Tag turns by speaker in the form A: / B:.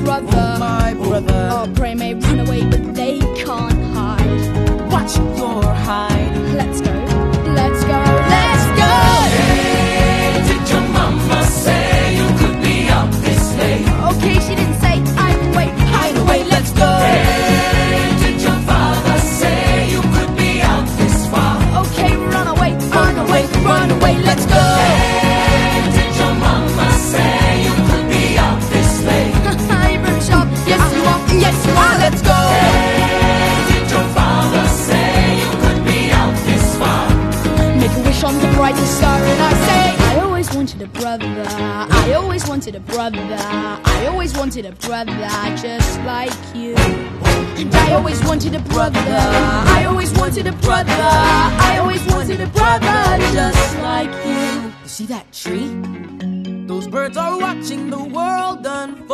A: brother.
B: Oh, my brother.
A: Our prey may run away, but they can't hide.
B: Watch your hide.
A: Let's go, let's go, let's go.
B: Hey, did your mama say you could be up this late?
A: Okay, she didn't say hide away, let's go.
B: Hey, did your father say you could be out this far?
A: Okay, run away, let's go.
B: Hey, did your mama say you could be out this late?
A: Hey, Brimshop, yes you are, yes you are, let's go.
B: Hey, did your father say you could be out this far?
A: Make a wish on the brightest star and I say I always wanted a brother, I always wanted a brother, I always wanted a brother just like you. And I always wanted a brother, I always wanted a brother, I always wanted a brother just like you.
B: You see that tree? Those birds are watching the world unfold.